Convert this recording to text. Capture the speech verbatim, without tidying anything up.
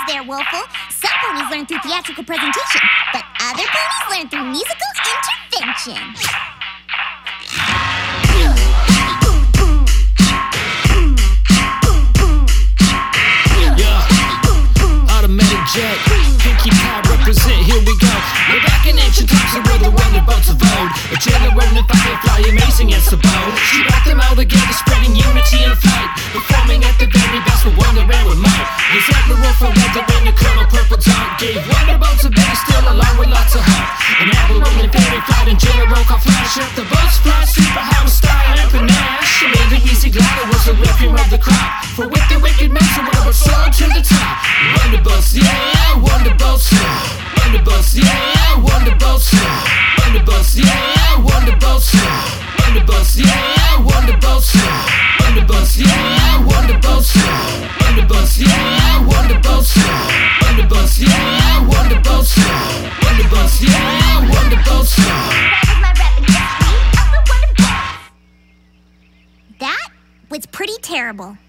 there, Woeful. Some ponies learn through theatrical presentation, but other ponies learn through musical intervention. Yeah, automatic jet, Pinkie Pie represent, here we go. We're back in ancient times and we're the wonderbolts of old. A generating firefly, amazing as a bow. She brought them all together, spreading unity and flight. Performing at the very best with wonder and with might. His admiral for weather and the colonel purple dark gave wonderbolts a baby still along with lots of heart. An admiral and fairy flight and general called Flash. Up the boats fly super high with style and panache. And the easy glider was the refuge of the crop. For with the wicked men, so we were soared to the top. Wonderbolts, yeah, wonderbolts, yeah. Wonderbolts, yeah, wonderbolts, yeah. Wonderbolts, yeah, wonderbolts, yeah. Wonderbolts, yeah, wonderbolts, yeah. Wonderbolts, yeah, wonderbolts, yeah. Wonderbolts, yeah, wonderbolts, yeah. Wonderbolts, yeah, wonderbolts, yeah. Wonderbolts, yeah, wonderbolts, yeah. That was my rapping history of the Wonderbolts. That was pretty terrible.